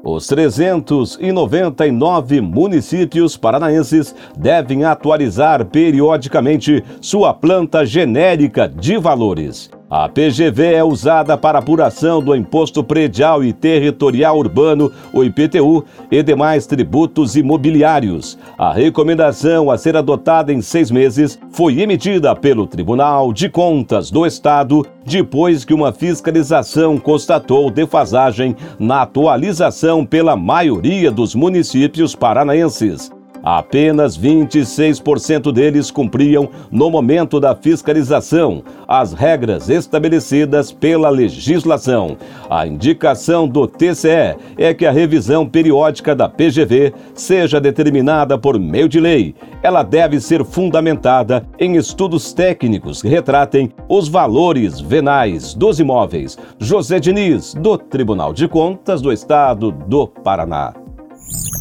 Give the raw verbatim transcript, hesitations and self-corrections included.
Os trezentos e noventa e nove municípios paranaenses devem atualizar periodicamente sua planta genérica de valores. A P G V é usada para apuração do Imposto Predial e Territorial Urbano, o I P T U, e demais tributos imobiliários. A recomendação a ser adotada em seis meses foi emitida pelo Tribunal de Contas do Estado, depois que uma fiscalização constatou defasagem na atualização pela maioria dos municípios paranaenses. Apenas vinte e seis por cento deles cumpriam, no momento da fiscalização, as regras estabelecidas pela legislação. A indicação do T C E é que a revisão periódica da P G V seja determinada por meio de lei. Ela deve ser fundamentada em estudos técnicos que retratem os valores venais dos imóveis. José Diniz, do Tribunal de Contas do Estado do Paraná.